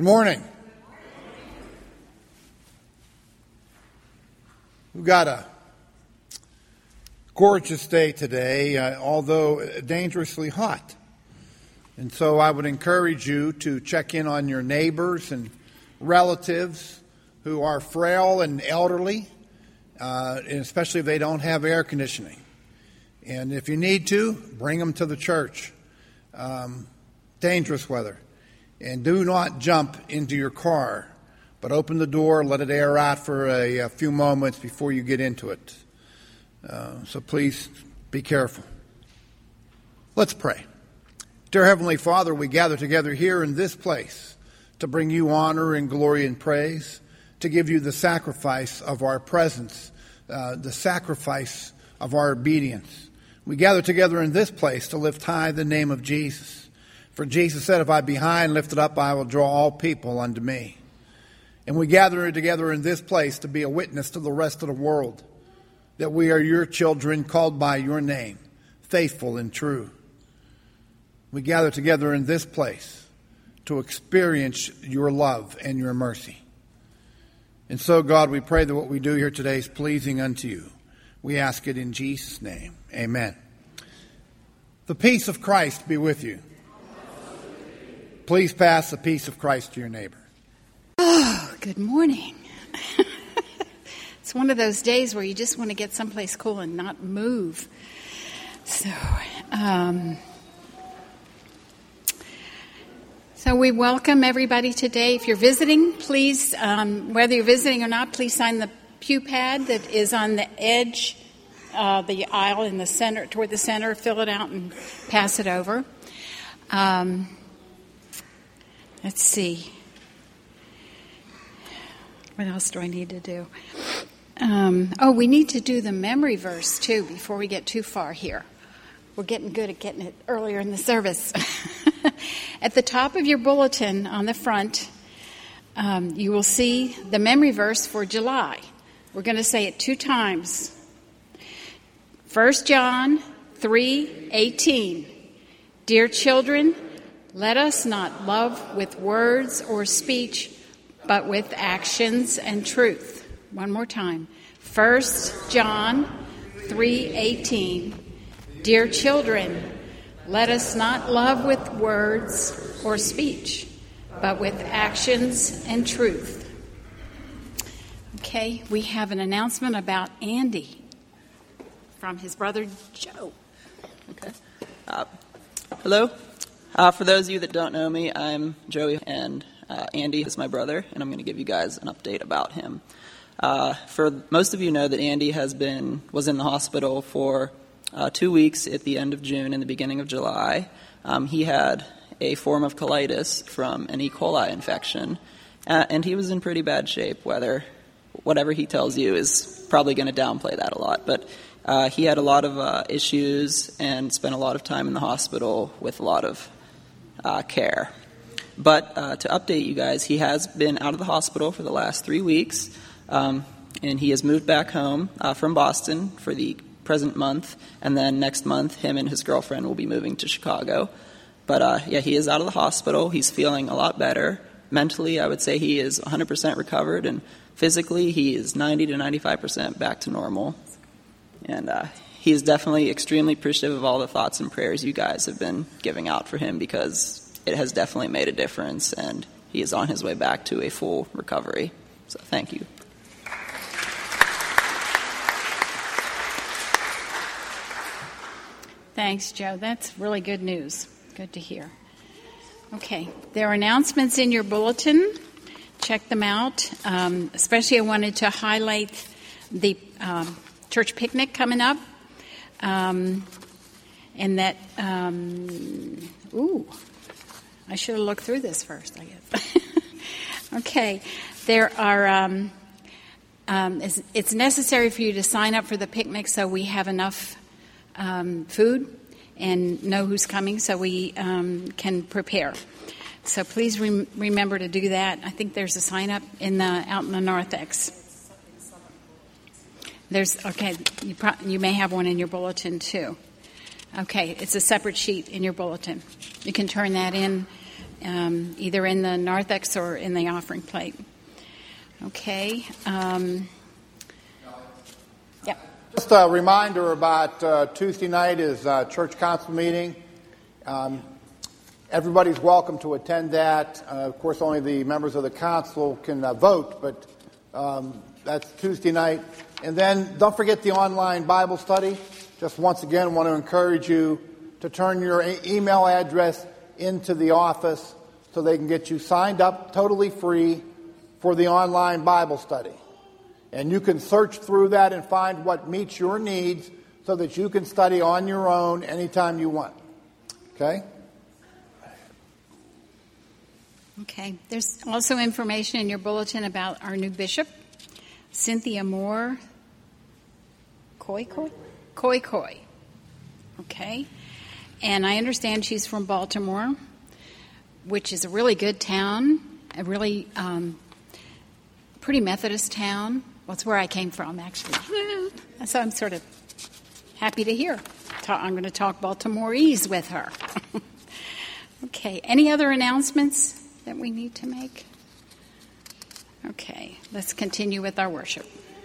morning. We've got a gorgeous day today, although dangerously hot. And so I would encourage you to check in on your neighbors and relatives who are frail and elderly, and especially if they don't have air conditioning. And if you need to, bring them to the church. Dangerous weather. And do not jump into your car, but open the door, let it air out for a few moments before you get into it. So please be careful. Let's pray. Dear Heavenly Father, we gather together here in this place to bring you honor and glory and praise, to give you the sacrifice of our presence, the sacrifice of our obedience. We gather together in this place to lift high the name of Jesus. For Jesus said, if I be high and lifted up, I will draw all people unto me. And we gather together in this place to be a witness to the rest of the world that we are your children called by your name, faithful and true. We gather together in this place to experience your love and your mercy. And so, God, we pray that what we do here today is pleasing unto you. We ask it in Jesus' name. Amen. The peace of Christ be with you. Please pass the peace of Christ to your neighbor. Oh, good morning. It's one of those days where you just want to get someplace cool and not move. So we welcome everybody today. If you're visiting, please, whether you're visiting or not, please sign the pew pad that is on the edge, the aisle in the center, toward the center. Fill it out and pass it over. Let's see. What else do I need to do? We need to do the memory verse, too, before we get too far here. We're getting good at getting it earlier in the service. At the top of your bulletin on the front, you will see the memory verse for July. We're going to say it 2 times. 1 John 3:18. Dear children, let us not love with words or speech, but with actions and truth. One more time. 1 John 3:18. Dear children, let us not love with words or speech, but with actions and truth. Okay, we have an announcement about Andy from his brother Joe. Okay. Hello. For those of you that don't know me, I'm Joey, and Andy is my brother, and I'm going to give you guys an update about him. For most of you know that Andy was in the hospital for 2 weeks at the end of June and the beginning of July. He had a form of colitis from an E. coli infection, and he was in pretty bad shape. Whatever he tells you is probably going to downplay that a lot, but he had a lot of issues and spent a lot of time in the hospital with a lot of care. But to update you guys, he has been out of the hospital for the last 3 weeks, and he has moved back home from Boston for the present month, and then next month him and his girlfriend will be moving to Chicago. But he is out of the hospital. He's feeling a lot better. Mentally, I would say he is 100% recovered, and physically he is 90 to 95% back to normal. And he is definitely extremely appreciative of all the thoughts and prayers you guys have been giving out for him, because it has definitely made a difference, and he is on his way back to a full recovery. So thank you. Thanks, Joe. That's really good news. Good to hear. Okay, there are announcements in your bulletin. Check them out. Especially I wanted to highlight the church picnic coming up. And that, I should have looked through this first, I guess. Okay, there are, it's necessary for you to sign up for the picnic so we have enough food and know who's coming so we can prepare. So please remember to do that. I think there's a sign up out in the narthex. You may have one in your bulletin too. Okay, it's a separate sheet in your bulletin. You can turn that in either in the narthex or in the offering plate. Okay. Yeah. Just a reminder about Tuesday night is church council meeting. Everybody's welcome to attend that. Of course, only the members of the council can vote, but that's Tuesday night. And then don't forget the online Bible study. Just once again, want to encourage you to turn your email address into the office so they can get you signed up totally free for the online Bible study. And you can search through that and find what meets your needs so that you can study on your own anytime you want. Okay? Okay. There's also information in your bulletin about our new bishop, Cynthia Moore. Koi. Okay. And I understand she's from Baltimore, which is a really good town, a really pretty Methodist town. Well, it's where I came from, actually. So I'm sort of happy to hear. I'm going to talk Baltimoreese with her. Okay. Any other announcements that we need to make? Okay. Let's continue with our worship.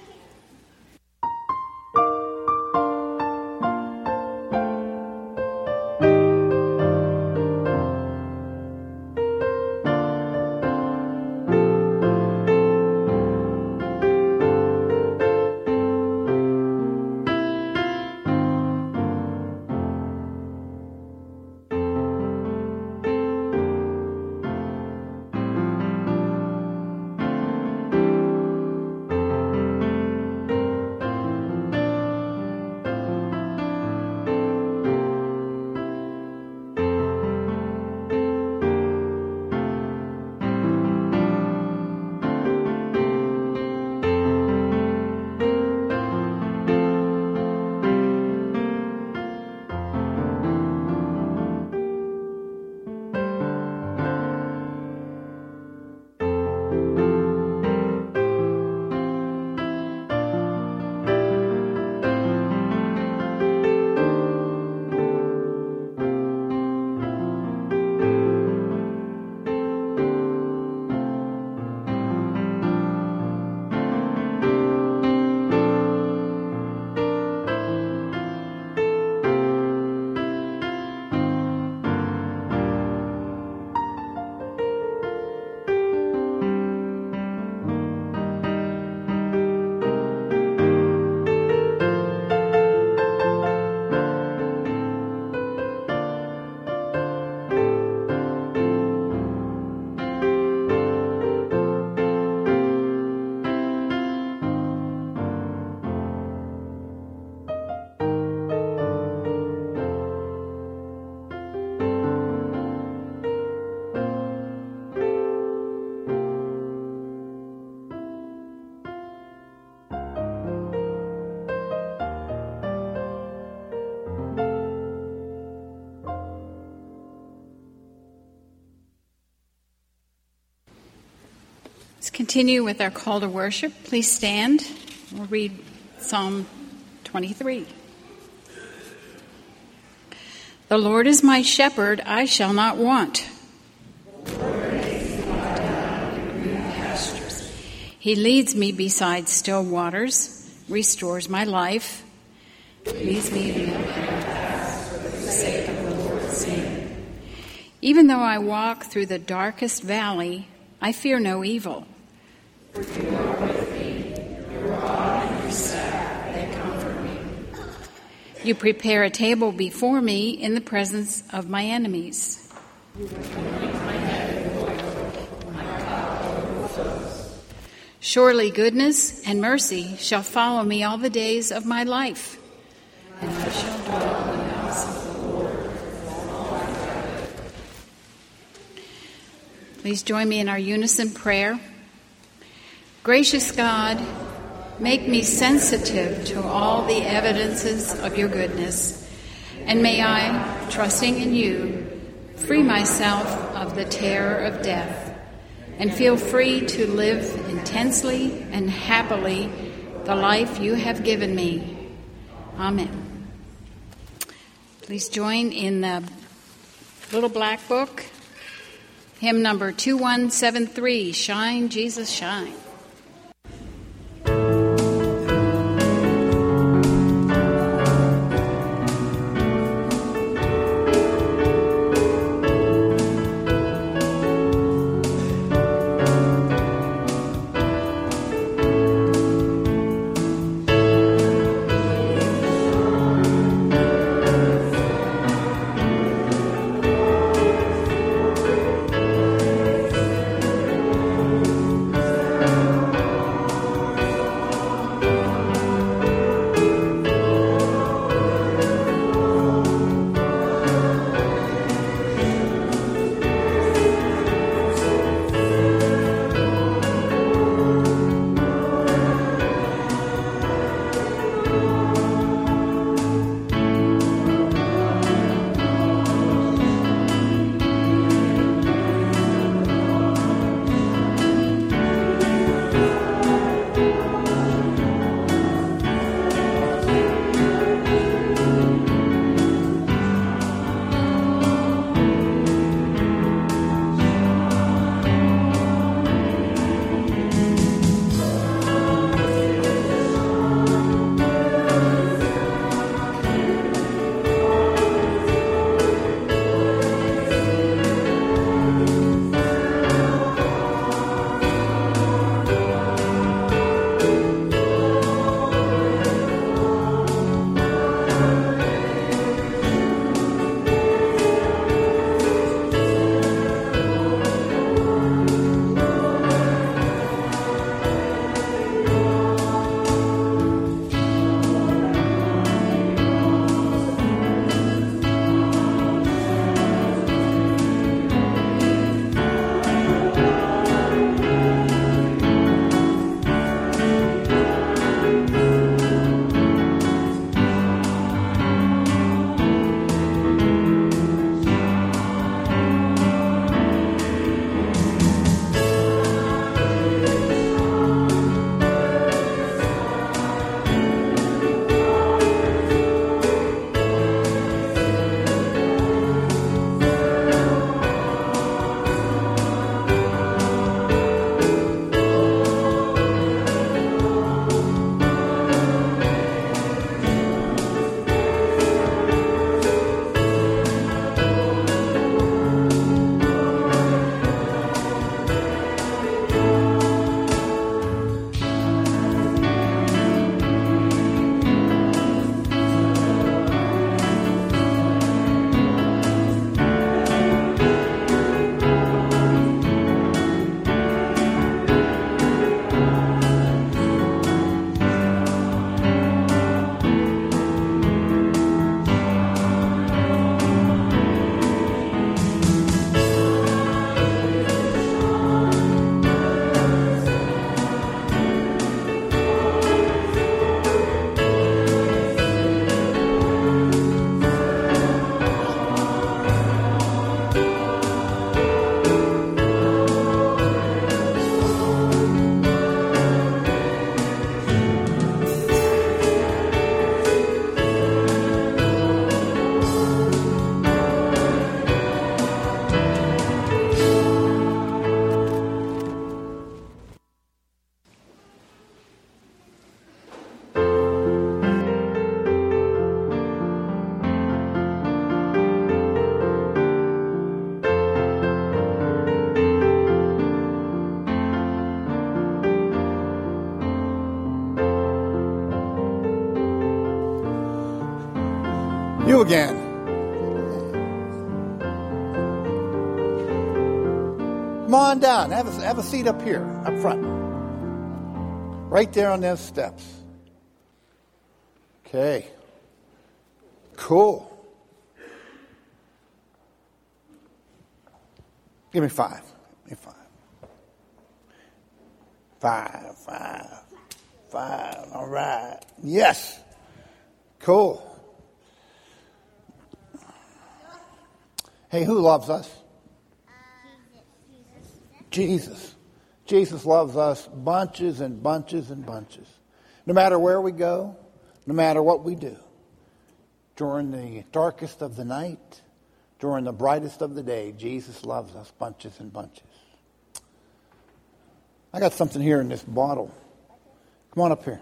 Let's continue with our call to worship. Please stand. We'll read Psalm 23. The Lord is my shepherd, I shall not want. He leads me beside still waters, restores my life, leads me in the path for the sake of the Lord's name. Even though I walk through the darkest valley, I fear no evil. For you are with me, your rod and your staff, they comfort me. You prepare a table before me in the presence of my enemies. You anoint my head with oil, my cup overflows. Surely goodness and mercy shall follow me all the days of my life, and I shall dwell in the house of the Lord all my life. Please join me in our unison prayer. Gracious God, make me sensitive to all the evidences of your goodness, and may I, trusting in you, free myself of the terror of death, and feel free to live intensely and happily the life you have given me. Amen. Please join in the little black book Hymn number 2173, Shine, Jesus, Shine. You again. Come on down. Have a seat up here, up front. Right there on those steps. Okay. Cool. Give me 5. Give me 5. 5. All right. Yes. Cool. Hey, who loves us? Jesus. Jesus loves us bunches and bunches and bunches. No matter where we go, no matter what we do, during the darkest of the night, during the brightest of the day, Jesus loves us bunches and bunches. I got something here in this bottle. Come on up here.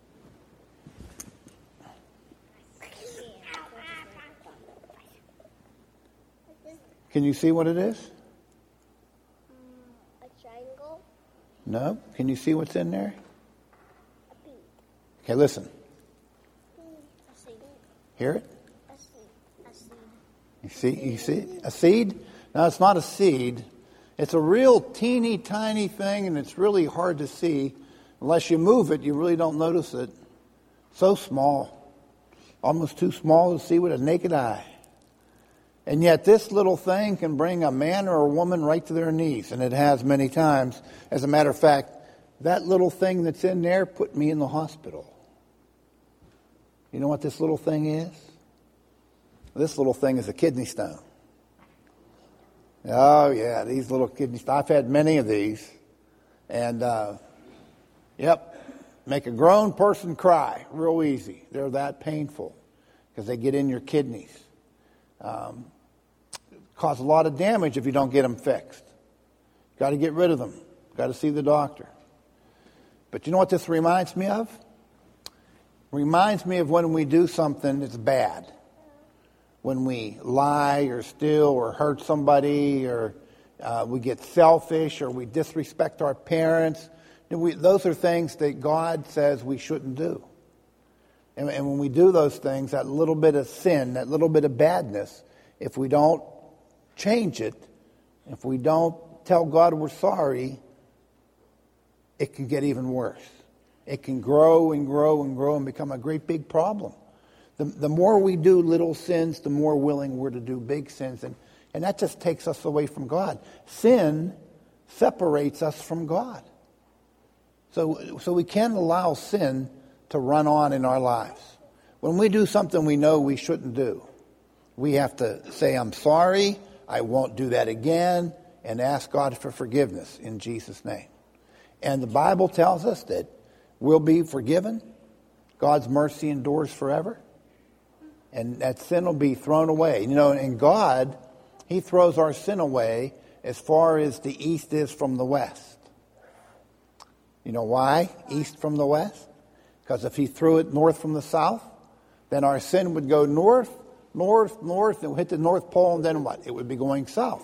Can you see what it is? A triangle. No. Can you see what's in there? A bee. Okay, listen. A seed. Hear it? A seed. A seed. You see a seed? No, it's not a seed. It's a real teeny tiny thing, and it's really hard to see. Unless you move it, you really don't notice it. So small. Almost too small to see with a naked eye. And yet this little thing can bring a man or a woman right to their knees, and it has many times. As a matter of fact, that little thing that's in there put me in the hospital. You know what this little thing is? This little thing is a kidney stone. Oh, yeah, these little kidney stones. I've had many of these. And, make a grown person cry real easy. They're that painful because they get in your kidneys. Cause a lot of damage if you don't get them fixed. Got to get rid of them. Got to see the doctor. But you know what this reminds me of? Reminds me of when we do something that's bad. When we lie or steal or hurt somebody, or we get selfish, or we disrespect our parents. Those are things that God says we shouldn't do. And when we do those things, that little bit of sin, that little bit of badness, if we don't change it, if we don't tell God we're sorry, it can get even worse. It can grow and grow and grow and become a great big problem. The more we do little sins, the more willing we're to do big sins. And that just takes us away from God. Sin separates us from God. So we can't allow sin to run on in our lives. When we do something we know we shouldn't do, we have to say, I'm sorry, I won't do that again, and ask God for forgiveness in Jesus' name. And the Bible tells us that we'll be forgiven. God's mercy endures forever. And that sin will be thrown away. You know, and God, He throws our sin away as far as the east is from the west. You know why? East from the west? Because if He threw it north from the south, then our sin would go north, north, north, and hit the North Pole, and then what? It would be going south.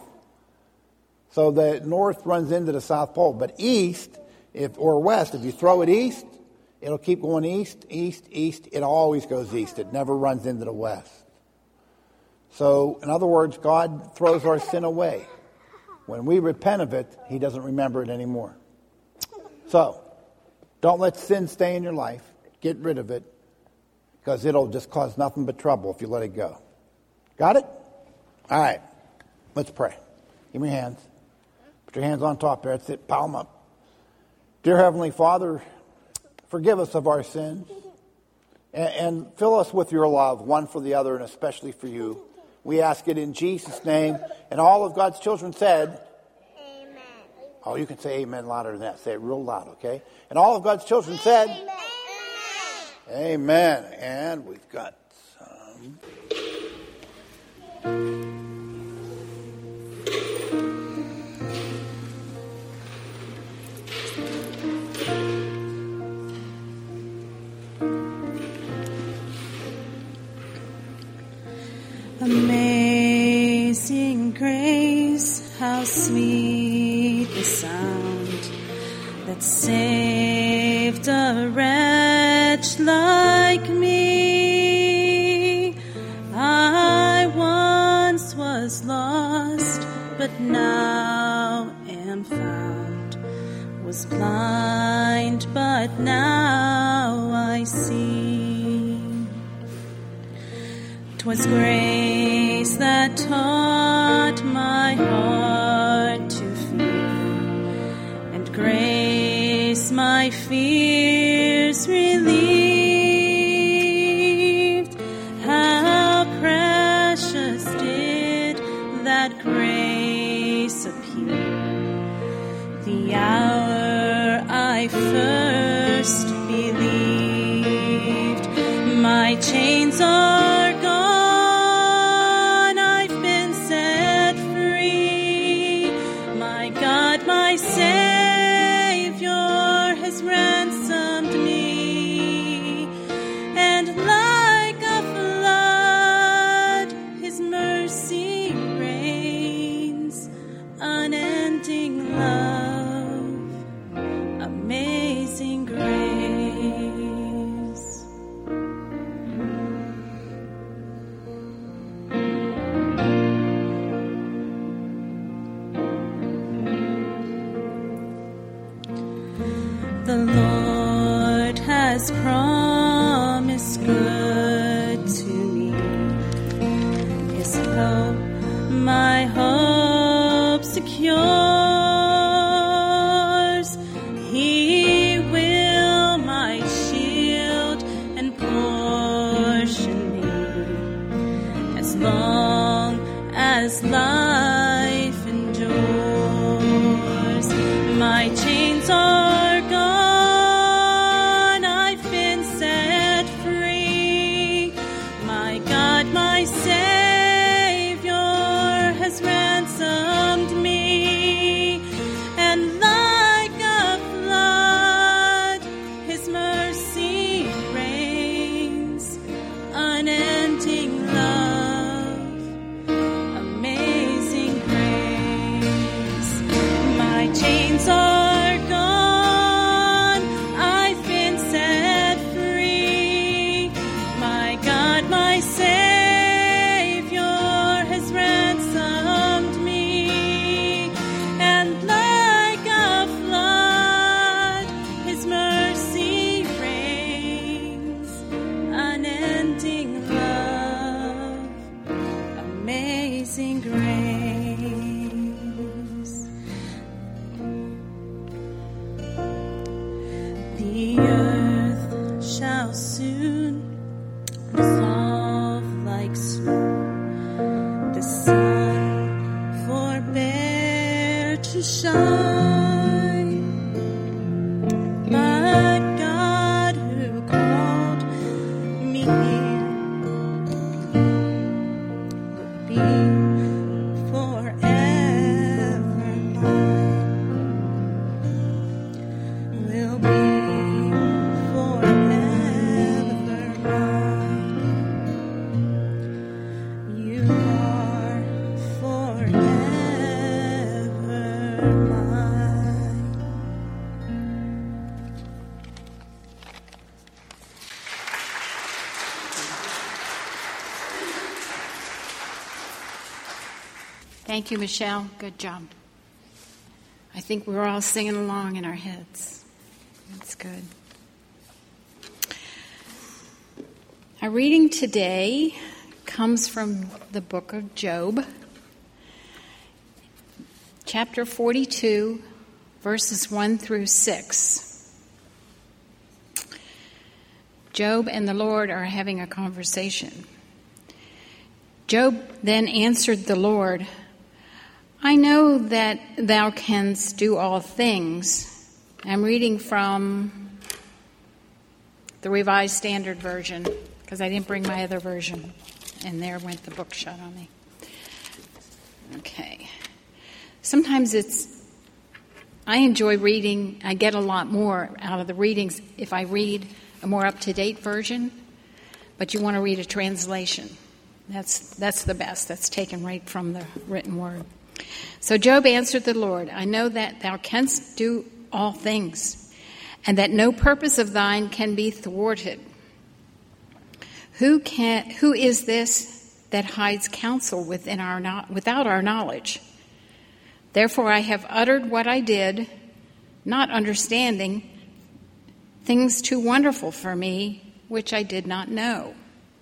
So the north runs into the South Pole. But east, or west, if you throw it east, it'll keep going east, east, east. It always goes east. It never runs into the west. So, in other words, God throws our sin away. When we repent of it, He doesn't remember it anymore. So, don't let sin stay in your life. Get rid of it, because it'll just cause nothing but trouble if you let it go. Got it? All right. Let's pray. Give me your hands. Put your hands on top there. That's it. Palm up. Dear Heavenly Father, forgive us of our sins and fill us with your love, one for the other and especially for you. We ask it in Jesus' name. And all of God's children said, Amen. Oh, you can say amen louder than that. Say it real loud, okay? And all of God's children said, Amen. And we've got some. Amazing grace, how sweet the sound that saved a wretch like me. I once was lost, but now am found. Was blind, but now I see. 'Twas grace that taught my heart to fear, and grace my fears relieved. How precious did that grace appear, the hour I first believed. My chains are gone, I've been set good to me. His hope, my hope secures. He will my shield and portion be, as long as life endures. My chains are gone, I've been set free. My God, my Savior has ransomed me, and like a flood, His mercy reigns, unending love, amazing grace. My chains are gone, I've been set free. My God, my Savior has ransomed me, and like a flood, His mercy reigns, unending love, amazing grace. The earth shall soon dissolve like snow. The sun forbear to shine. But God who called me will be forever mine. Will be forever mine. You are forever mine. Thank you, Michelle. Good job. I think we're all singing along in our heads. That's good. Our reading today comes from the book of Job, chapter 42, verses 1 through 6. Job and the Lord are having a conversation. Job then answered the Lord, I know that thou canst do all things. I'm reading from the Revised Standard Version because I didn't bring my other version, and there went the book shut on me. Okay. Sometimes I enjoy reading. I get a lot more out of the readings if I read a more up-to-date version, but you want to read a translation. That's the best. That's taken right from the written word. So Job answered the Lord, I know that thou canst do all things, and that no purpose of thine can be thwarted. Who is this that hides counsel without our knowledge? Therefore I have uttered what I did, not understanding things too wonderful for me, which I did not know.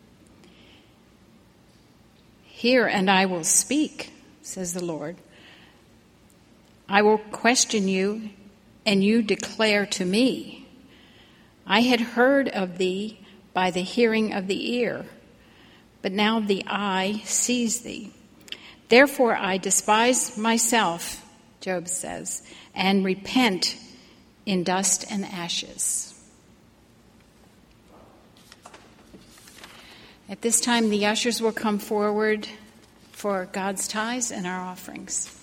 Hear, and I will speak, says the Lord. I will question you, and you declare to me. I had heard of thee by the hearing of the ear, but now the eye sees thee. Therefore I despise myself, Job says, and repent in dust and ashes. At this time, the ushers will come forward for God's tithes and our offerings.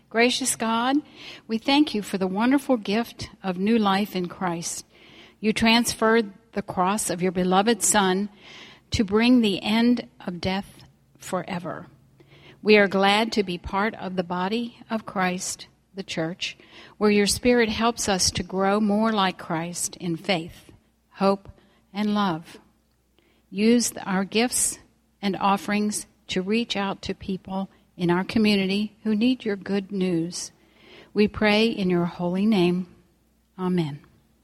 Gracious God, we thank you for the wonderful gift of new life in Christ. You transferred the cross of your beloved Son to bring the end of death forever. We are glad to be part of the body of Christ, the church, where your Spirit helps us to grow more like Christ in faith, hope, and love. Use our gifts and offerings to reach out to people in our community who need your good news. We pray in your holy name. Amen.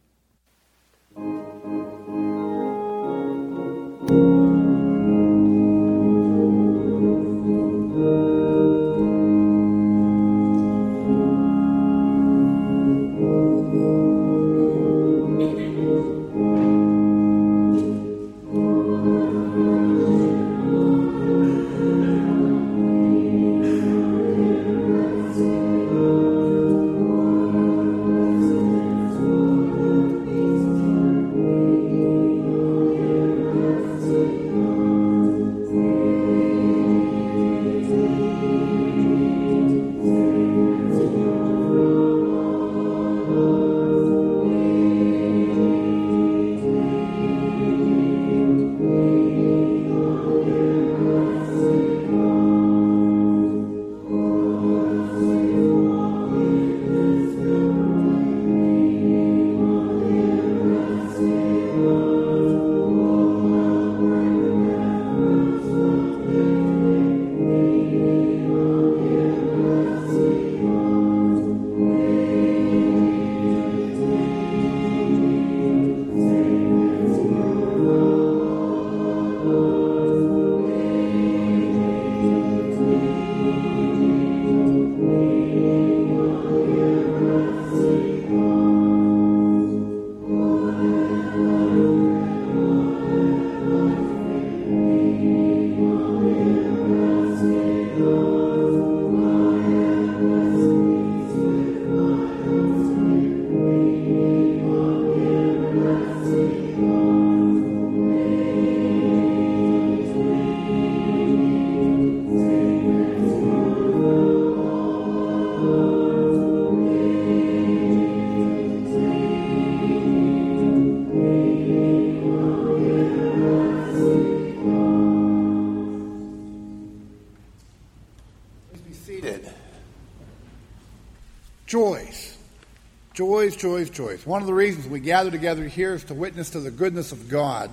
Joys. One of the reasons we gather together here is to witness to the goodness of God.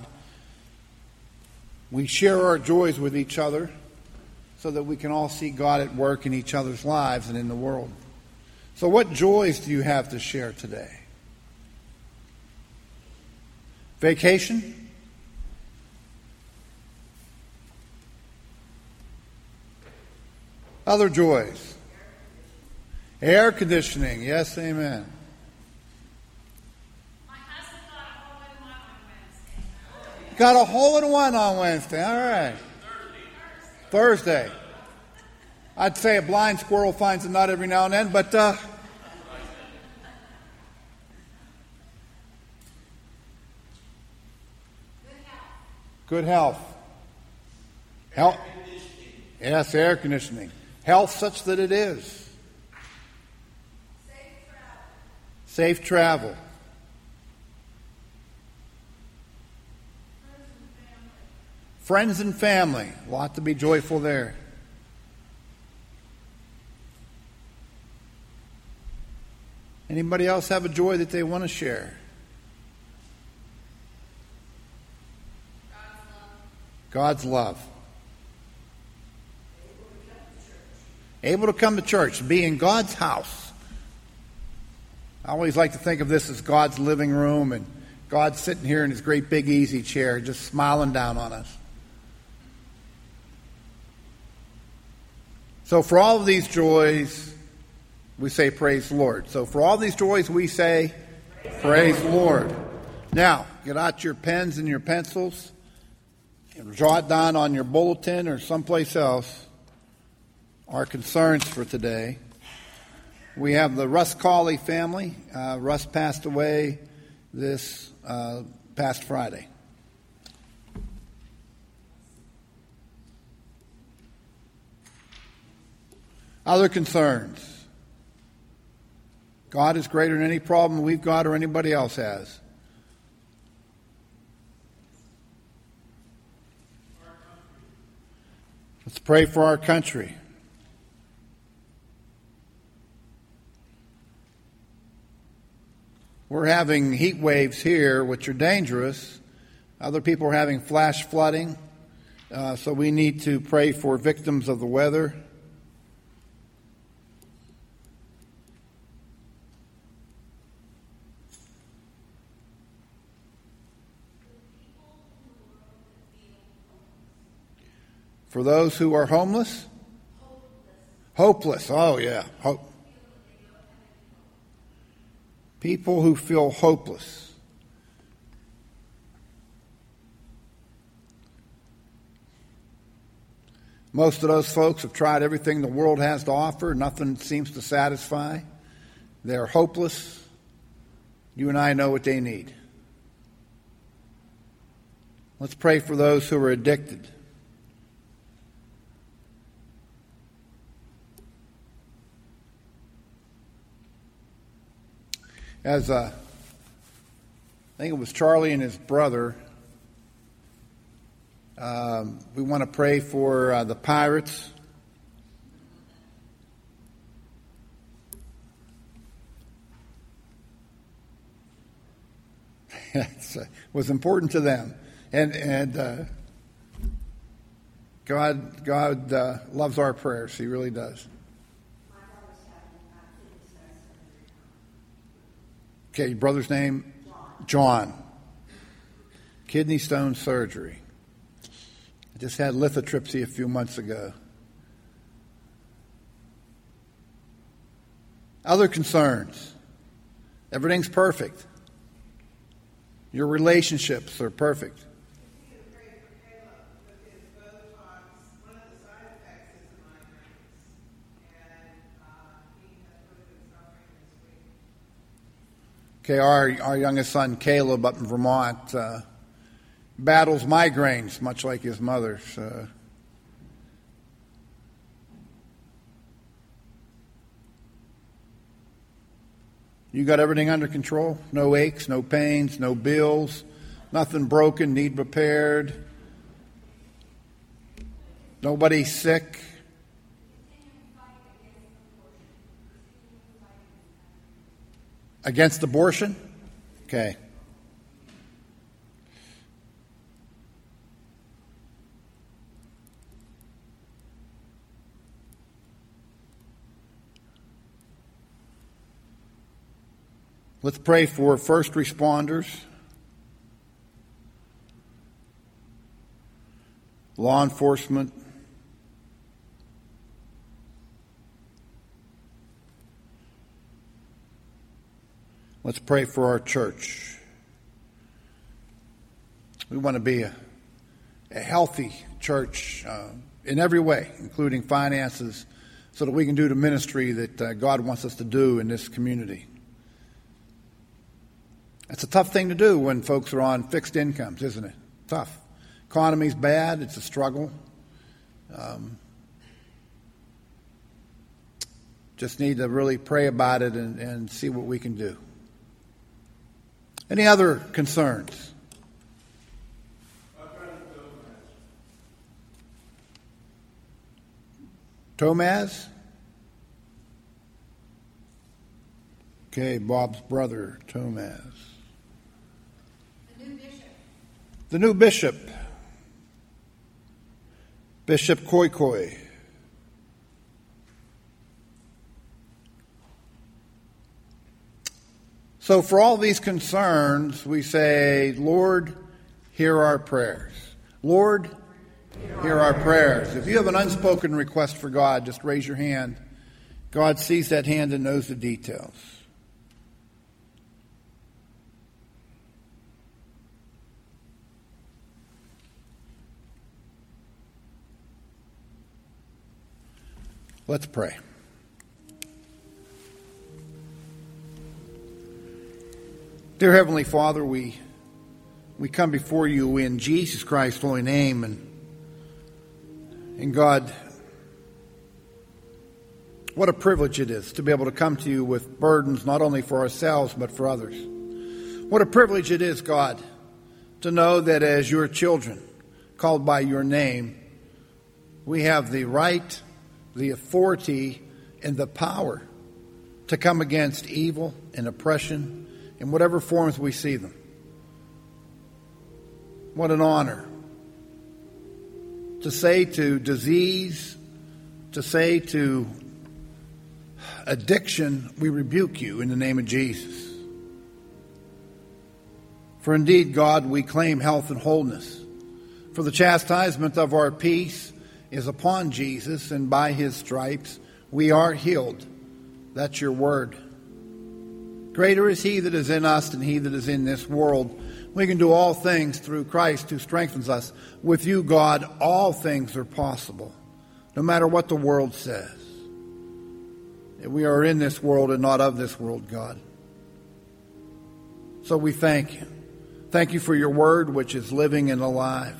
We share our joys with each other so that we can all see God at work in each other's lives and in the world. So what joys do you have to share today? Vacation? Other joys? Air conditioning. Yes, amen. Got a hole-in-one on Wednesday. All right. Thursday. I'd say a blind squirrel finds a nut every now and then, but good health. Health. Yes, air conditioning. Health such that it is. Safe travel. Friends and family. A lot to be joyful there. Anybody else have a joy that they want to share? God's love. Able to come to church, be in God's house. I always like to think of this as God's living room and God sitting here in his great big easy chair just smiling down on us. So for all of these joys, we say praise the Lord. So for all these joys, we say praise the Lord. Now, get out your pens and your pencils and draw it down on your bulletin or someplace else. Our concerns for today. We have the Russ Cawley family. Russ passed away this past Friday. Other concerns. God is greater than any problem we've got or anybody else has. Let's pray for our country. We're having heat waves here, which are dangerous. Other people are having flash flooding. So we need to pray for victims of the weather. For those who are homeless? Hopeless. Oh, yeah. People who feel hopeless. Most of those folks have tried everything the world has to offer. Nothing seems to satisfy. They're hopeless. You and I know what they need. Let's pray for those who are addicted. As I think it was Charlie and his brother, we want to pray for the Pirates. It was important to them, and God loves our prayers. He really does. Okay, your brother's name? John. Kidney stone surgery. I just had lithotripsy a few months ago. Other concerns. Everything's perfect. Your relationships are perfect. Okay, our youngest son, Caleb, up in Vermont, battles migraines, much like his mother. You got everything under control? No aches, no pains, no bills, nothing broken, need repaired. Nobody sick. Against abortion? Okay. Let's pray for first responders, law enforcement, let's pray for our church. We want to be a healthy church in every way, including finances, so that we can do the ministry that God wants us to do in this community. It's a tough thing to do when folks are on fixed incomes, isn't it? Tough. Economy's bad. It's a struggle. Just need to really pray about it and see what we can do. Any other concerns? Tomaz? Okay, Bob's brother, Tomaz. The new bishop, Bishop Koikoi. So for all these concerns, we say, Lord, hear our prayers. Lord, hear our prayers. If you have an unspoken request for God, just raise your hand. God sees that hand and knows the details. Let's pray. Dear Heavenly Father, we come before you in Jesus Christ's holy name, and God, What a privilege it is to be able to come to you with burdens not only for ourselves but for others. What a privilege it is, God, to know that as your children, called by your name, we have the right, the authority, and the power to come against evil and oppression in whatever forms we see them. What an honor to say to disease, to say to addiction, we rebuke you in the name of Jesus. For indeed, God, we claim health and wholeness. For the chastisement of our peace is upon Jesus, and by his stripes we are healed. That's your word. Greater is he that is in us than he that is in this world. We can do all things through Christ who strengthens us. With you, God, all things are possible, no matter what the world says. We are in this world and not of this world, God. So we thank you. Thank you for your word, which is living and alive.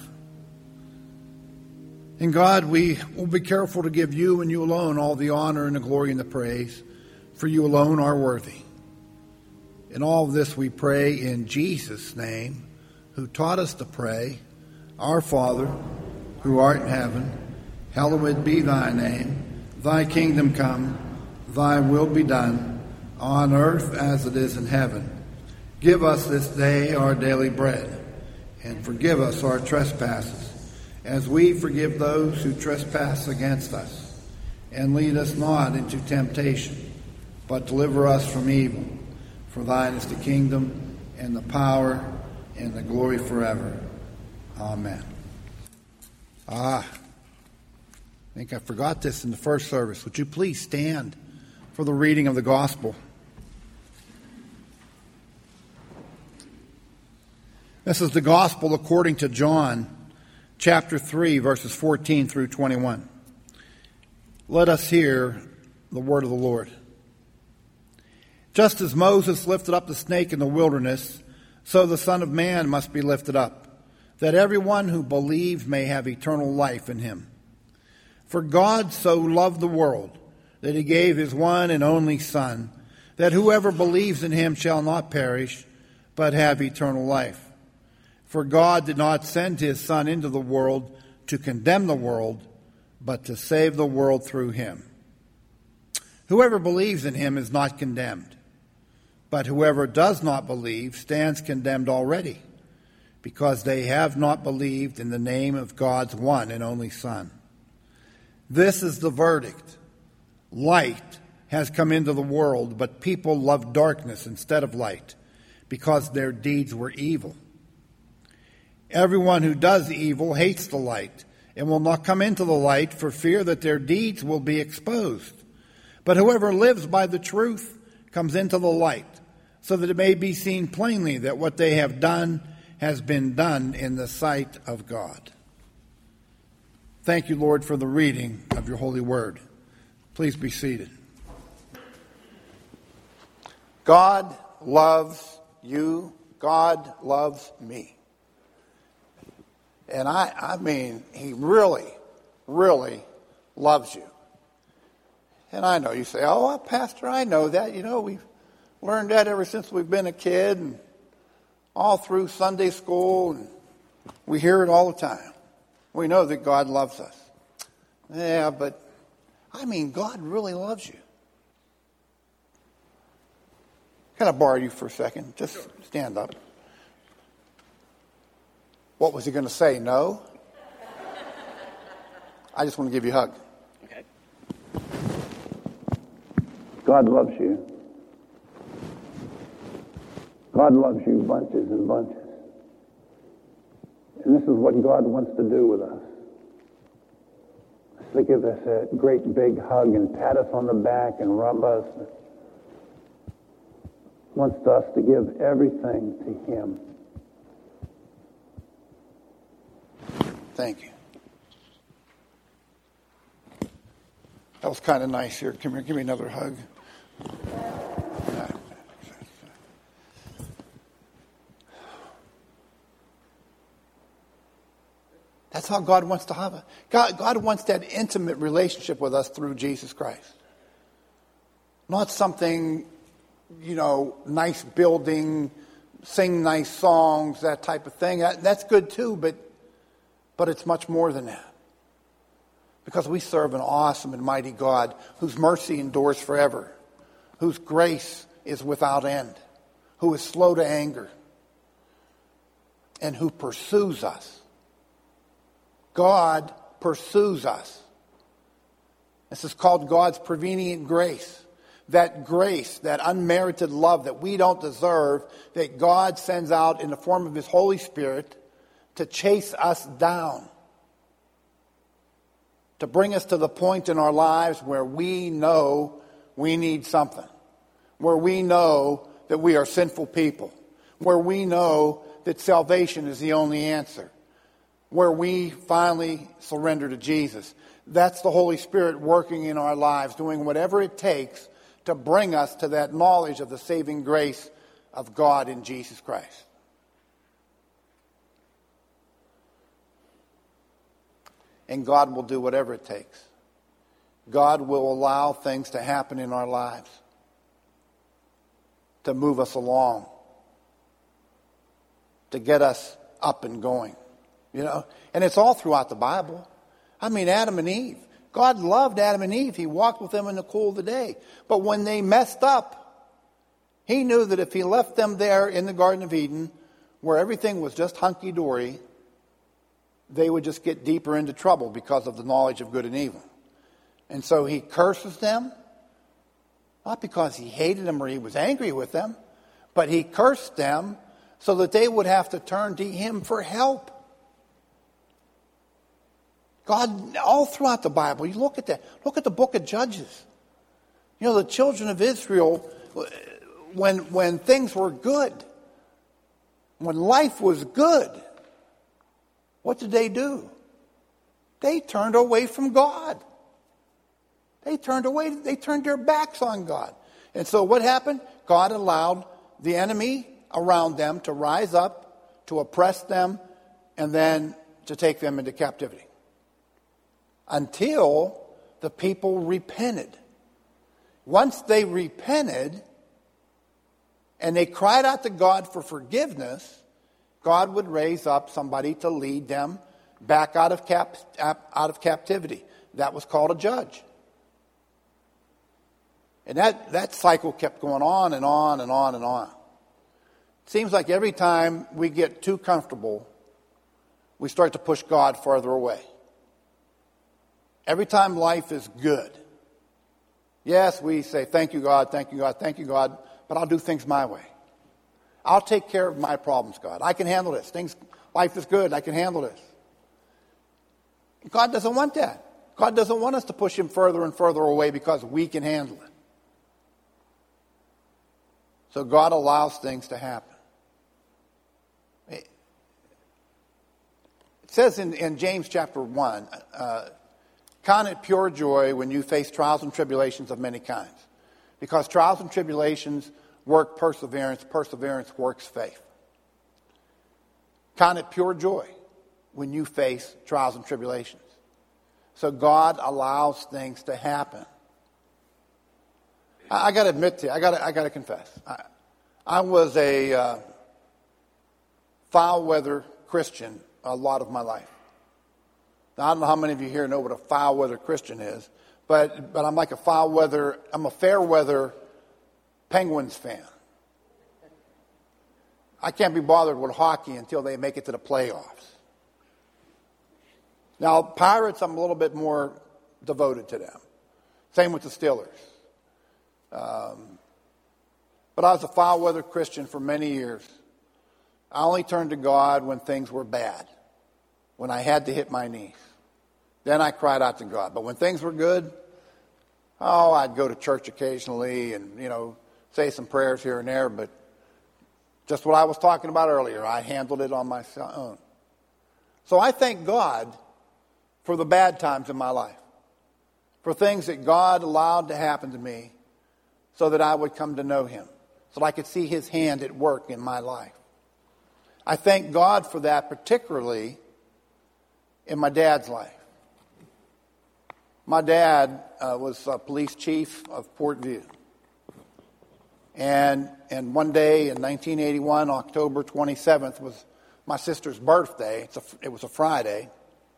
And God, we will be careful to give you and you alone all the honor and the glory and the praise, for you alone are worthy. In all of this we pray in Jesus' name, who taught us to pray, Our Father, who art in heaven, hallowed be thy name. Thy kingdom come, thy will be done, on earth as it is in heaven. Give us this day our daily bread, and forgive us our trespasses, as we forgive those who trespass against us. And lead us not into temptation, but deliver us from evil. For thine is the kingdom, and the power, and the glory forever. Amen. I think I forgot this in the first service. Would you please stand for the reading of the gospel? This is the gospel according to John, chapter 3, verses 14 through 21. Let us hear the word of the Lord. Just as Moses lifted up the snake in the wilderness, so the Son of Man must be lifted up, that everyone who believes may have eternal life in him. For God so loved the world that he gave his one and only Son, that whoever believes in him shall not perish, but have eternal life. For God did not send his Son into the world to condemn the world, but to save the world through him. Whoever believes in him is not condemned, but whoever does not believe stands condemned already, because they have not believed in the name of God's one and only Son. This is the verdict. Light has come into the world, but people loved darkness instead of light, because their deeds were evil. Everyone who does evil hates the light and will not come into the light for fear that their deeds will be exposed. But whoever lives by the truth comes into the light, so that it may be seen plainly that what they have done has been done in the sight of God. Thank you, Lord, for the reading of your holy word. Please be seated. God loves you. God loves me. And I mean, he really, really loves you. And I know you say, oh, well, Pastor, I know that. You know, we've learned that ever since we've been a kid and all through Sunday school. And we hear it all the time. We know that God loves us. Yeah, but I mean, God really loves you. Can I borrow you for a second? Just stand up. What was he going to say? No? I just want to give you a hug. Okay. God loves you. God loves you bunches and bunches. And this is what God wants to do with us. To give us a great big hug and pat us on the back and rub us. Wants us to give everything to him. Thank you. That was kind of nice here. Come here, give me another hug. That's how God wants to have it. God wants that intimate relationship with us through Jesus Christ. Not something, nice building, sing nice songs, that type of thing. That's good too, but it's much more than that. Because we serve an awesome and mighty God whose mercy endures forever, whose grace is without end, who is slow to anger, and who pursues us. God pursues us. This is called God's prevenient grace. That grace, that unmerited love that we don't deserve, that God sends out in the form of His Holy Spirit to chase us down. To bring us to the point in our lives where we know we need something. Where we know that we are sinful people. Where we know that salvation is the only answer. Where we finally surrender to Jesus. That's the Holy Spirit working in our lives, doing whatever it takes to bring us to that knowledge of the saving grace of God in Jesus Christ. And God will do whatever it takes. God will allow things to happen in our lives to move us along, to get us up and going. And it's all throughout the Bible. I mean, Adam and Eve. God loved Adam and Eve. He walked with them in the cool of the day. But when they messed up, He knew that if He left them there in the Garden of Eden, where everything was just hunky-dory, they would just get deeper into trouble because of the knowledge of good and evil. And so He curses them, not because He hated them or He was angry with them, but He cursed them so that they would have to turn to Him for help. God, all throughout the Bible, you look at that. Look at the book of Judges. The children of Israel, when things were good, when life was good, what did they do? They turned away from God. They turned away. They turned their backs on God. And so what happened? God allowed the enemy around them to rise up, to oppress them, and then to take them into captivity. Until the people repented. Once they repented and they cried out to God for forgiveness, God would raise up somebody to lead them back out of captivity. That was called a judge. And that cycle kept going on and on and on and on. It seems like every time we get too comfortable, we start to push God farther away. Every time life is good, yes, we say, thank you, God, thank you, God, thank you, God, but I'll do things my way. I'll take care of my problems, God. I can handle this. Life is good. I can handle this. God doesn't want that. God doesn't want us to push Him further and further away because we can handle it. So God allows things to happen. It says in James chapter 1, count it pure joy when you face trials and tribulations of many kinds. Because trials and tribulations work perseverance. Perseverance works faith. Count it pure joy when you face trials and tribulations. So God allows things to happen. I got to admit to you, I got to confess. I was a foul weather Christian a lot of my life. Now, I don't know how many of you here know what a foul weather Christian is, but I'm like I'm a fair weather Penguins fan. I can't be bothered with hockey until they make it to the playoffs. Now, Pirates, I'm a little bit more devoted to them. Same with the Steelers. But I was a foul weather Christian for many years. I only turned to God when things were bad, when I had to hit my knees. Then I cried out to God. But when things were good, I'd go to church occasionally and, say some prayers here and there. But just what I was talking about earlier, I handled it on my own. So I thank God for the bad times in my life, for things that God allowed to happen to me so that I would come to know Him, so that I could see His hand at work in my life. I thank God for that, particularly in my dad's life. My dad was a police chief of Portview. And one day in 1981, October 27th, was my sister's birthday. It was a Friday.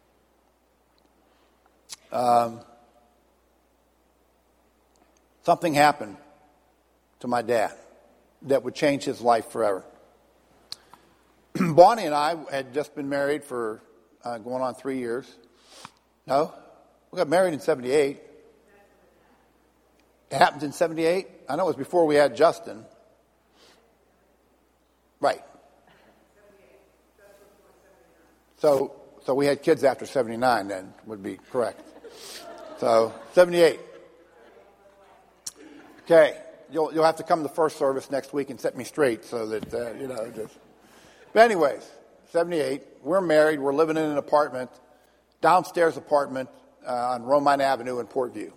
Something happened to my dad that would change his life forever. Bonnie and I had just been married for going on 3 years. No? We got married in 78. It happened in 78? I know it was before we had Justin. Right. So we had kids after 79 then, would be correct. So, 78. Okay. You'll have to come to the first service next week and set me straight so that, just... But anyways, 78. We're married. We're living in an apartment, downstairs apartment on Romine Avenue in Portview.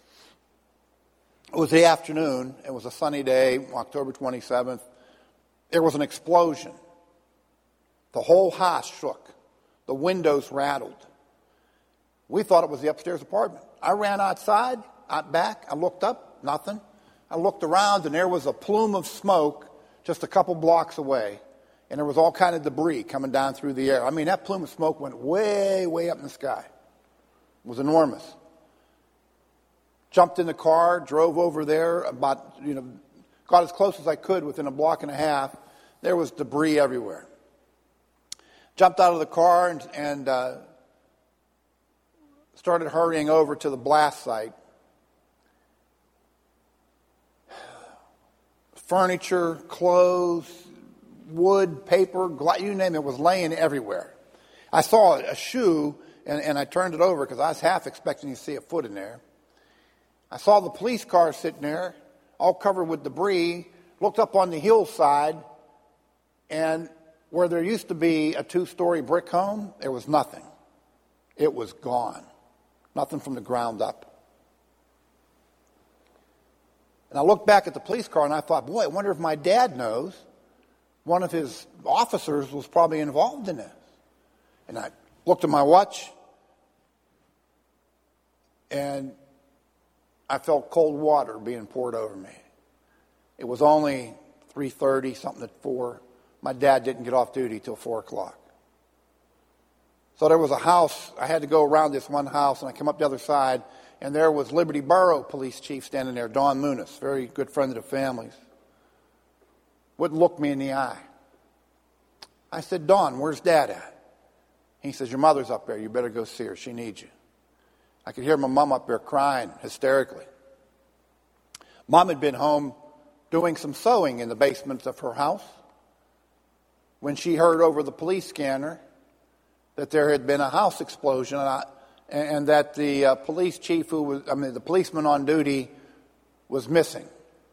It was the afternoon. It was a sunny day, October 27th. There was an explosion. The whole house shook. The windows rattled. We thought it was the upstairs apartment. I ran outside, out back. I looked up, nothing. I looked around, and there was a plume of smoke just a couple blocks away. And there was all kind of debris coming down through the air. I mean, that plume of smoke went way, way up in the sky. It was enormous. Jumped in the car, drove over there, got as close as I could within a block and a half. There was debris everywhere. Jumped out of the car and started hurrying over to the blast site. Furniture, clothes, wood, paper, you name it, was laying everywhere. I saw a shoe, and I turned it over because I was half expecting to see a foot in there. I saw the police car sitting there, all covered with debris, looked up on the hillside, and where there used to be a 2-story brick home, there was nothing. It was gone. Nothing from the ground up. And I looked back at the police car and I thought, boy, I wonder if my dad knows one of his officers was probably involved in this. And I looked at my watch and I felt cold water being poured over me. It was only 3:30, something at 4. My dad didn't get off duty till 4 o'clock. So there was a house. I had to go around this one house, and I came up the other side, and there was Liberty Borough Police Chief standing there, Don Muniz, very good friend of the family's. Wouldn't look me in the eye. I said, Don, where's Dad at? He says, your mother's up there. You better go see her. She needs you. I could hear my mom up there crying hysterically. Mom had been home doing some sewing in the basement of her house when she heard over the police scanner that there had been a house explosion and that the police chief the policeman on duty was missing.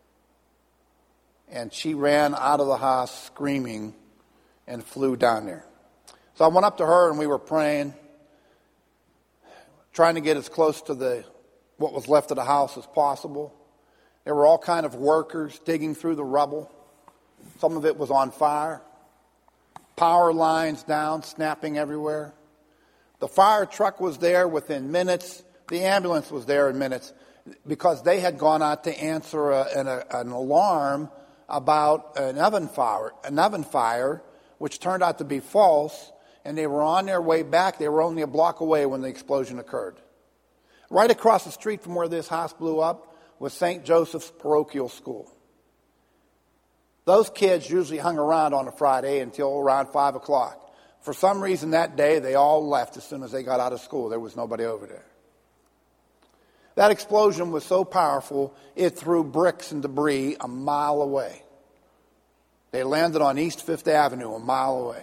And she ran out of the house screaming and flew down there. So I went up to her and we were praying, trying to get as close to what was left of the house as possible. There were all kind of workers digging through the rubble. Some of it was on fire. Power lines down, snapping everywhere. The fire truck was there within minutes. The ambulance was there in minutes because they had gone out to answer an alarm about an oven fire, which turned out to be false, and they were on their way back. They were only a block away when the explosion occurred. Right across the street from where this house blew up was St. Joseph's Parochial School. Those kids usually hung around on a Friday until around 5 o'clock. For some reason that day, they all left as soon as they got out of school. There was nobody over there. That explosion was so powerful, it threw bricks and debris a mile away. They landed on East 5th Avenue a mile away.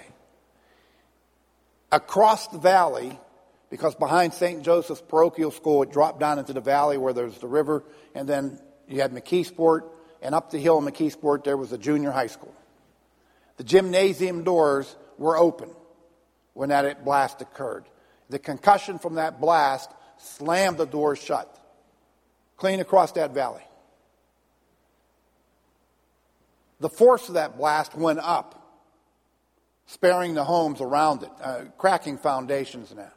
Across the valley, because behind St. Joseph's Parochial School, it dropped down into the valley where there's the river, and then you had McKeesport, and up the hill in McKeesport there was a junior high school. The gymnasium doors were open when that blast occurred. The concussion from that blast slammed the doors shut, clean across that valley. The force of that blast went up, sparing the homes around it, cracking foundations now.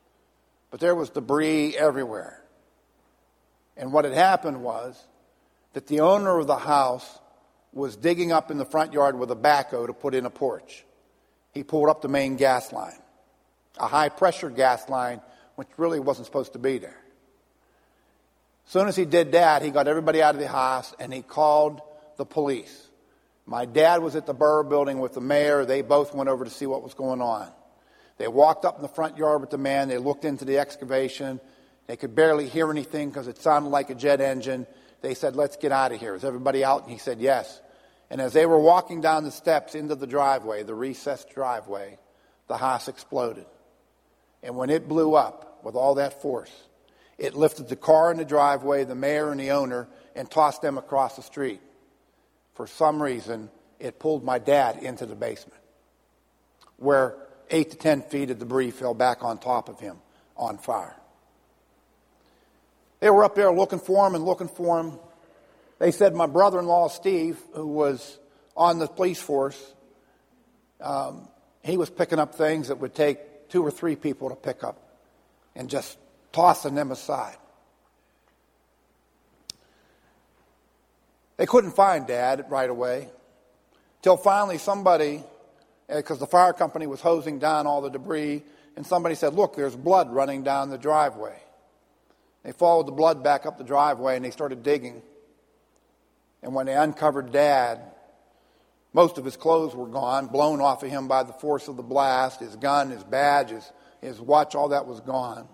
But there was debris everywhere. And what had happened was that the owner of the house was digging up in the front yard with a backhoe to put in a porch. He pulled up the main gas line, a high-pressure gas line, which really wasn't supposed to be there. As soon as he did that, he got everybody out of the house, and he called the police. My dad was at the borough building with the mayor. They both went over to see what was going on. They walked up in the front yard with the man. They looked into the excavation. They could barely hear anything because it sounded like a jet engine. They said, "Let's get out of here." Is everybody out? And he said, "Yes." And as they were walking down the steps into the driveway, the recessed driveway, the house exploded. And when it blew up with all that force, it lifted the car in the driveway, the mayor and the owner, and tossed them across the street. For some reason, it pulled my dad into the basement, where 8 to 10 feet of debris fell back on top of him on fire. They were up there looking for him. They said my brother-in-law, Steve, who was on the police force, he was picking up things that would take 2 or 3 people to pick up and just tossing them aside. They couldn't find Dad right away till finally somebody, because the fire company was hosing down all the debris, and somebody said, "Look, there's blood running down the driveway." They followed the blood back up the driveway and they started digging. And when they uncovered Dad, most of his clothes were gone, blown off of him by the force of the blast. His gun, his badge, his watch, all that was gone.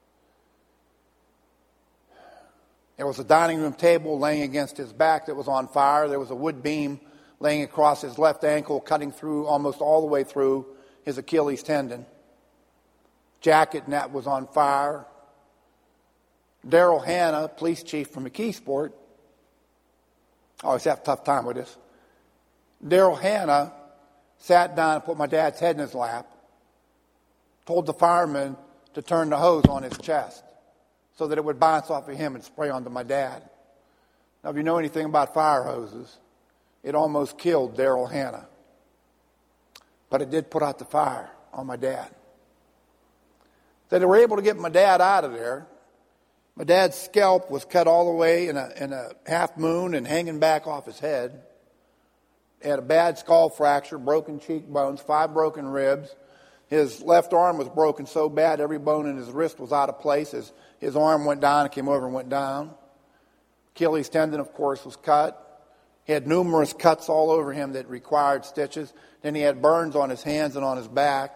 There was a dining room table laying against his back that was on fire. There was a wood beam laying across his left ankle, cutting through almost all the way through his Achilles tendon. Jacket and that was on fire. Daryl Hanna, police chief from McKeesport, always have a tough time with this. Daryl Hanna sat down and put my dad's head in his lap, told the fireman to turn the hose on his chest so that it would bounce off of him and spray onto my dad. Now, if you know anything about fire hoses, it almost killed Daryl Hanna. But it did put out the fire on my dad. So they were able to get my dad out of there. My dad's scalp was cut all the way in a half moon and hanging back off his head. He had a bad skull fracture, broken cheekbones, 5 broken ribs. His left arm was broken so bad every bone in his wrist was out of place. His arm went down and came over and went down. Achilles tendon, of course, was cut. He had numerous cuts all over him that required stitches. Then he had burns on his hands and on his back.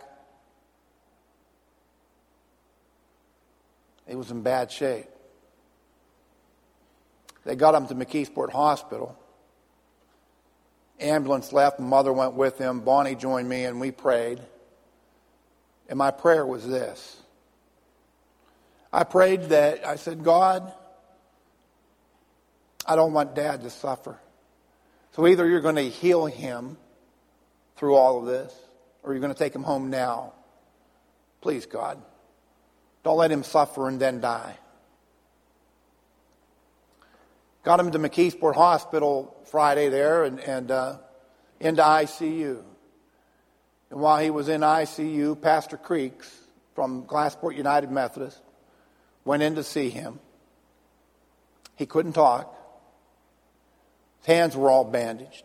He was in bad shape. They got him to McKeesport Hospital. Ambulance left, mother went with him. Bonnie joined me, and we prayed. And my prayer was this. I prayed that, I said, "God, I don't want Dad to suffer. So either you're going to heal him through all of this, or you're going to take him home now. Please, God. Don't let him suffer and then die." Got him to McKeesport Hospital Friday there and into ICU. And while he was in ICU, Pastor Creeks from Glassport United Methodist went in to see him. He couldn't talk. His hands were all bandaged.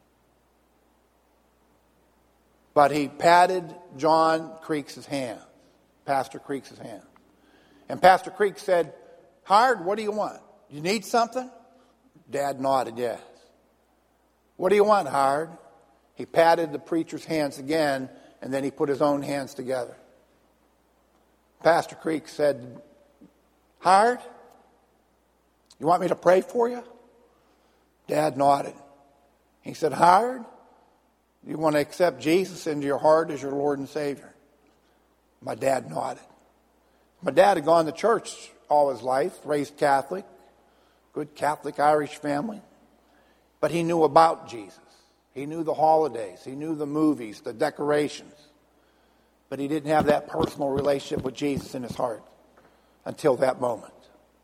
But he patted John Creeks' hand, Pastor Creeks' hand. And Pastor Creeks said, "Howard, what do you want? You need something?" Dad nodded, yes. "What do you want, Howard?" He patted the preacher's hands again, and then he put his own hands together. Pastor Creeks said, "Howard, you want me to pray for you?" Dad nodded. He said, "Howard, you want to accept Jesus into your heart as your Lord and Savior?" My dad nodded. My dad had gone to church all his life, raised Catholic, good Catholic Irish family. But he knew about Jesus. He knew the holidays. He knew the movies, the decorations. But he didn't have that personal relationship with Jesus in his heart until that moment.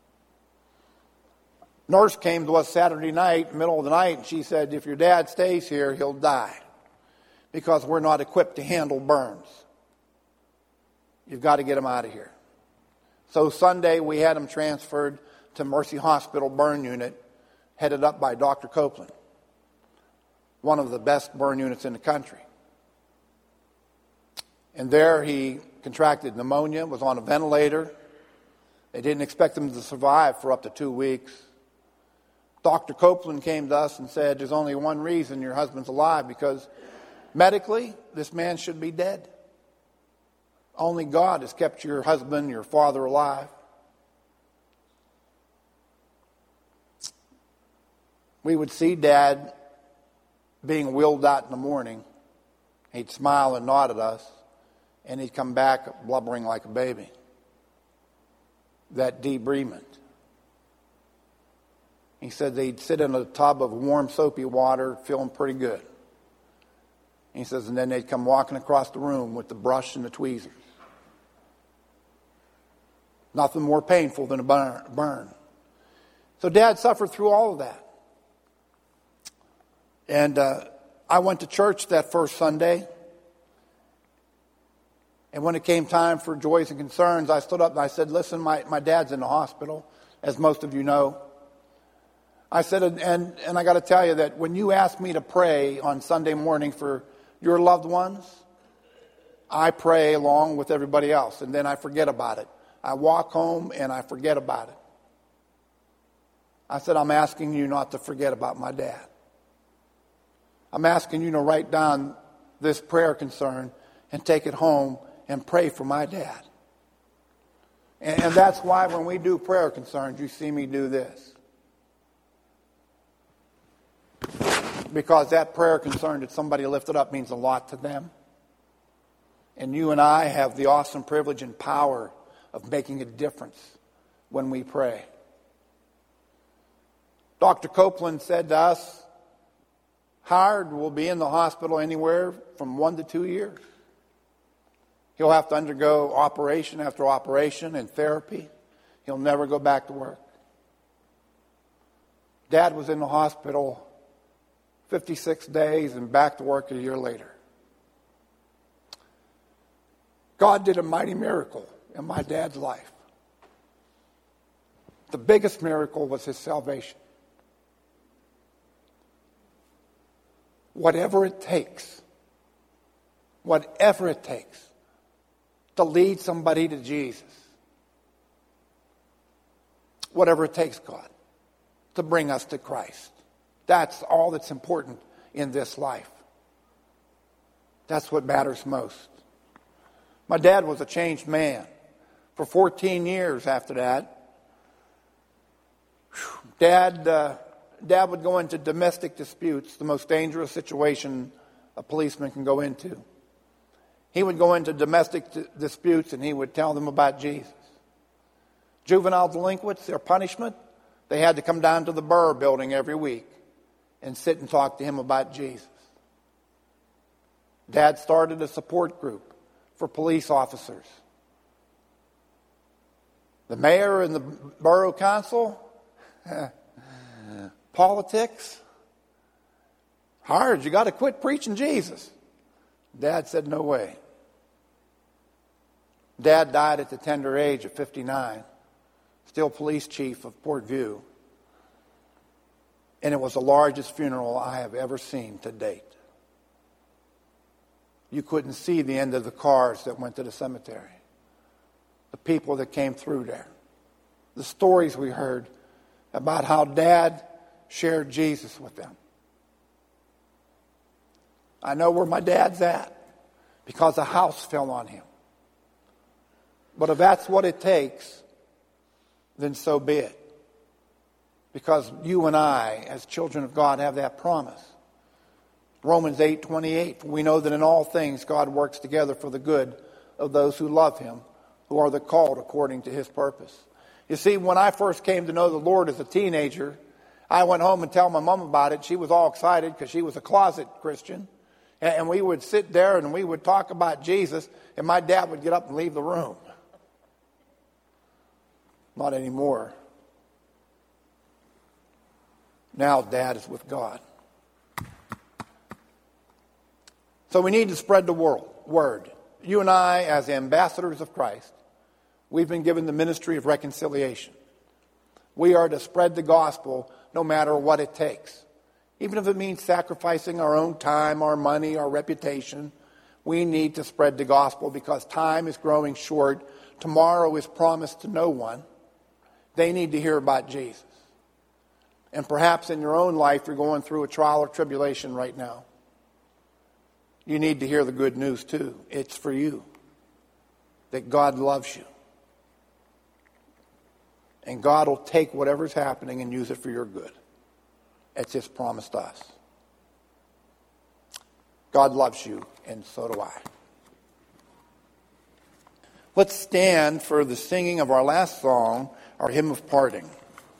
Nurse came to us Saturday night, middle of the night, and she said, "If your dad stays here, he'll die because we're not equipped to handle burns. You've got to get him out of here." So Sunday, we had him transferred to Mercy Hospital burn unit, headed up by Dr. Copeland, one of the best burn units in the country. And there he contracted pneumonia, was on a ventilator. They didn't expect him to survive for up to 2 weeks. Dr. Copeland came to us and said, there's only one reason your husband's alive, because medically, this man should be dead. Only God has kept your husband, your father alive. We would see Dad being wheeled out in the morning. He'd smile and nod at us, and he'd come back blubbering like a baby. That debridement. He said they'd sit in a tub of warm, soapy water, feeling pretty good. He says, and then they'd come walking across the room with the brush and the tweezers. Nothing more painful than a burn. So Dad suffered through all of that. And I went to church that first Sunday. And when it came time for joys and concerns, I stood up and I said, listen, my dad's in the hospital, as most of you know. I said, and I got to tell you that when you ask me to pray on Sunday morning for your loved ones, I pray along with everybody else, and then I forget about it. I walk home and I forget about it. I said, I'm asking you not to forget about my dad. I'm asking you to write down this prayer concern and take it home and pray for my dad. And that's why when we do prayer concerns, you see me do this. Because that prayer concern that somebody lifted up means a lot to them. And you and I have the awesome privilege and power of making a difference when we pray. Dr. Copeland said to us, Howard will be in the hospital anywhere from 1 to 2 years. He'll have to undergo operation after operation and therapy. He'll never go back to work. Dad was in the hospital 56 days and back to work a year later. God did a mighty miracle in my dad's life. The biggest miracle was his salvation. Whatever it takes to lead somebody to Jesus. Whatever it takes, God, to bring us to Christ. That's all that's important in this life. That's what matters most. My dad was a changed man. For 14 years after that, Dad would go into domestic disputes, the most dangerous situation a policeman can go into. He would go into domestic disputes and he would tell them about Jesus. Juvenile delinquents, their punishment, they had to come down to the Burr building every week and sit and talk to him about Jesus. Dad started a support group for police officers. The mayor and the borough council, politics, hard, you got to quit preaching Jesus. Dad said, no way. Dad died at the tender age of 59, still police chief of Port View. And it was the largest funeral I have ever seen to date. You couldn't see the end of the cars that went to the cemetery. The people that came through there. The stories we heard about how Dad shared Jesus with them. I know where my dad's at because a house fell on him. But if that's what it takes, then so be it. Because you and I, as children of God, have that promise. Romans 8:28, we know that in all things God works together for the good of those who love him, who are the called according to his purpose. You see, when I first came to know the Lord as a teenager, I went home and tell my mom about it. She was all excited because she was a closet Christian. And we would sit there and we would talk about Jesus, and my dad would get up and leave the room. Not anymore. Now Dad is with God. So we need to spread the word. You and I, as ambassadors of Christ, we've been given the ministry of reconciliation. We are to spread the gospel no matter what it takes. Even if it means sacrificing our own time, our money, our reputation, we need to spread the gospel because time is growing short. Tomorrow is promised to no one. They need to hear about Jesus. And perhaps in your own life you're going through a trial or tribulation right now. You need to hear the good news too. It's for you. That God loves you. And God will take whatever's happening and use it for your good. It's His promise to us. God loves you, and so do I. Let's stand for the singing of our last song, our hymn of parting.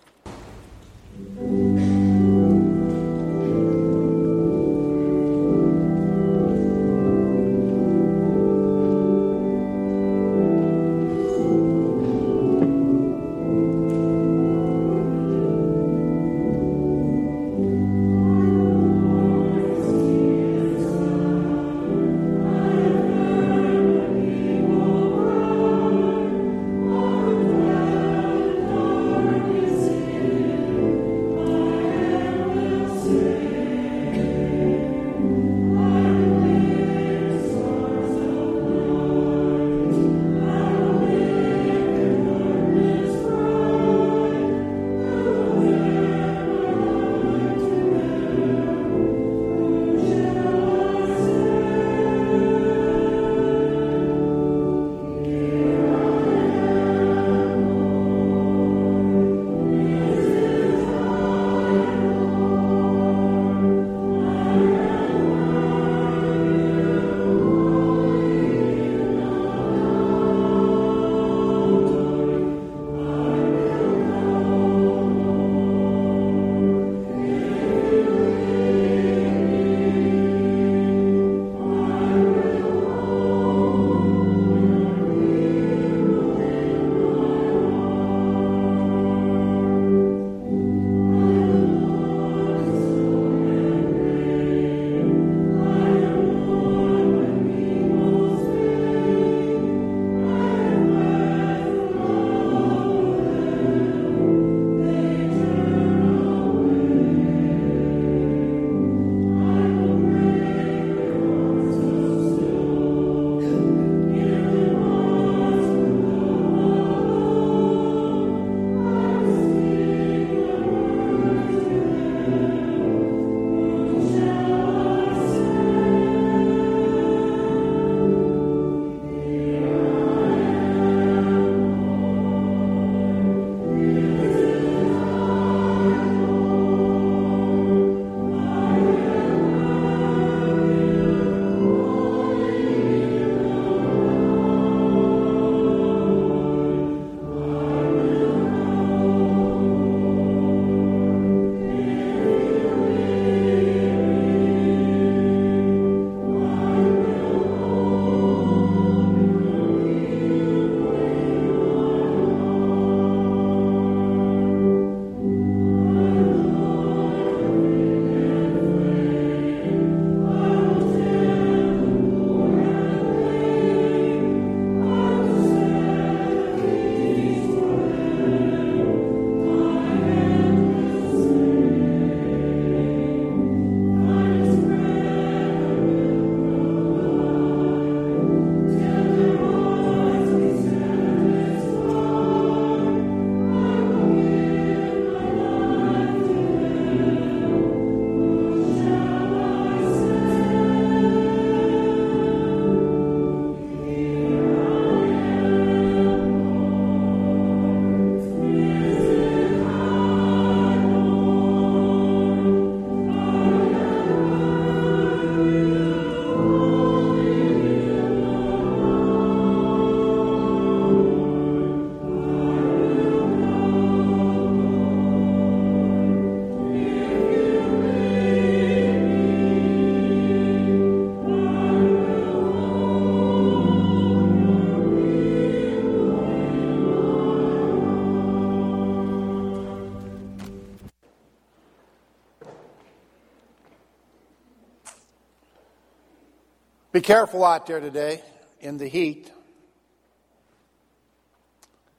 Be careful out there today in the heat.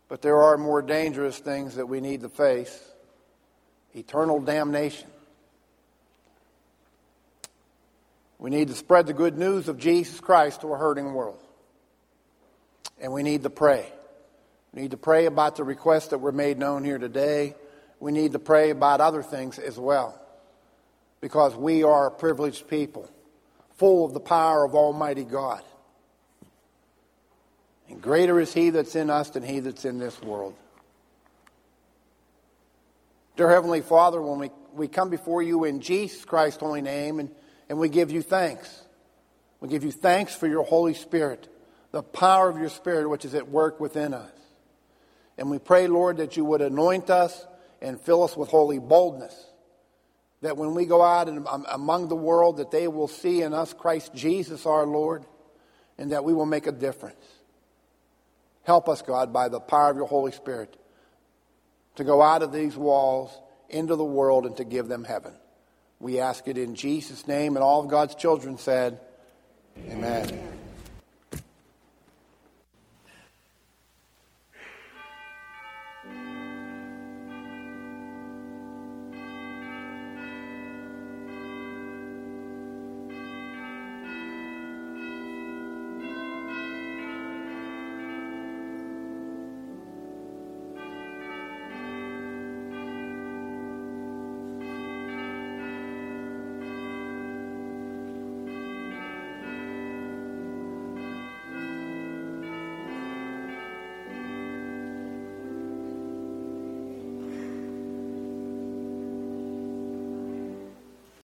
But there are more dangerous things that we need to face. Eternal damnation. We need to spread the good news of Jesus Christ to a hurting world. And we need to pray. We need to pray about the requests that were made known here today. We need to pray about other things as well. Because we are a privileged people, full of the power of Almighty God. And greater is He that's in us than he that's in this world. Dear Heavenly Father, when we come before you in Jesus Christ's holy name and we give you thanks. We give you thanks for your Holy Spirit, the power of your Spirit which is at work within us. And we pray, Lord, that you would anoint us and fill us with holy boldness. That when we go out and among the world, that they will see in us Christ Jesus our Lord, and that we will make a difference. Help us, God, by the power of your Holy Spirit, to go out of these walls into the world and to give them heaven. We ask it in Jesus' name, and all of God's children said, Amen.